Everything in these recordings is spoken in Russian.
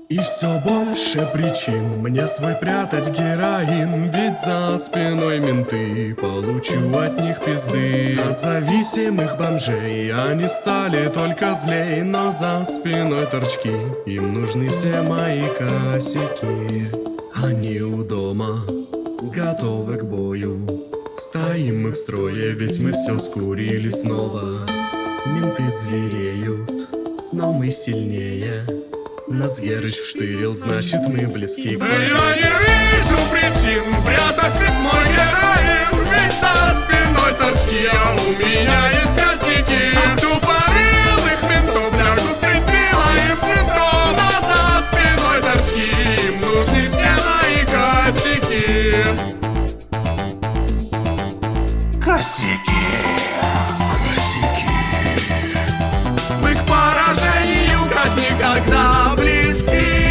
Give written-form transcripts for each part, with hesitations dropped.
И все больше причин мне свой прятать героин. Ведь за спиной менты, получу от них пизды. От зависимых бомжей они стали только злей. Но за спиной торчки, им нужны все мои косяки. Они у дома, готовы к бою. Стоим мы в строе, ведь мы все скурили снова. Менты звереют, но мы сильнее. Нас Герыч вштырил, значит мы близки к победе. Я не вижу причин прятать весь мой героин. Ведь за спиной торчки, а у меня есть косяки. От тупорылых ментов флягу светила им цветов. Но за спиной торчки, им нужны все мои косяки. Косяки. Мы к поражению как никогда близки.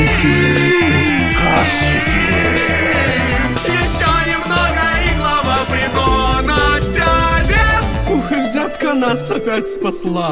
Косяки. Еще немного и глава притона сядет. Ух, и взятка нас опять спасла.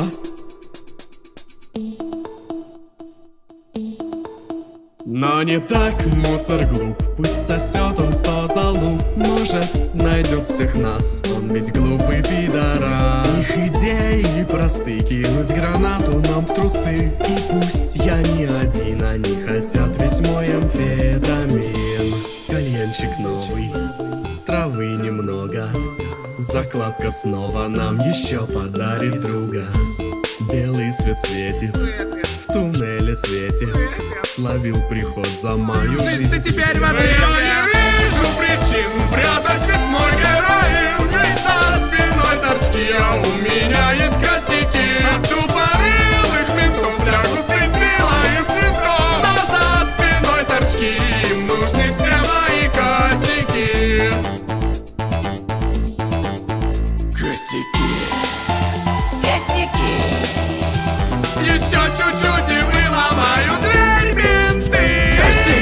Но не так мусор глуп, пусть сосет он 100 залуп. Может, найдет всех нас, он ведь глупый пидорас. Их идеи просты, кинуть гранату нам в трусы. И пусть я не один, они хотят весь мой амфетамин. Кальянчик новый, травы немного. Закладка снова нам еще подарит друга. Белый свет светит, в туннеле светит. Словил приход за мою жизнь. Ты теперь в ответе. Я не вижу причин прятать весь мой героин. Ведь за спиной торчки, а у меня есть косяки. От тупорылых ментов флягу светила им цветов. Но за спиной торчки, им нужны все мои косяки. Еще чуть-чуть и выломаю дверь менты.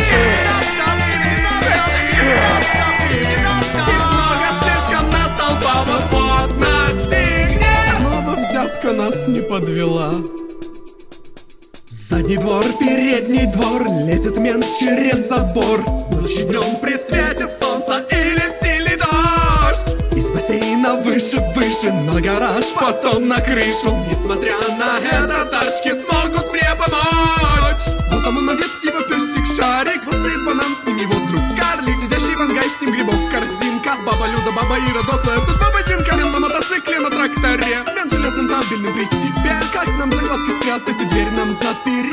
Их много слишком, нас толпа вот-вот настигнет. Снова взятка нас не подвела. Задний двор, передний двор, лезет мент через забор. Ночью днем при свете солнца или в сильный дождь. Из бассейна выше, на гараж, потом на крышу. Несмотря на это, тачки смогут мне помочь. Вот там он одет, его песик Шарик. Вот стоит банан, с ним его друг Карли. Сидящий вангай, с ним грибов корзинка. Баба Люда, баба Ира, дохлая, тут баба Зинка. Мент на мотоцикле, на тракторе. Мент железным табельным при себе. Как нам закладки спрятать и дверь нам запереть?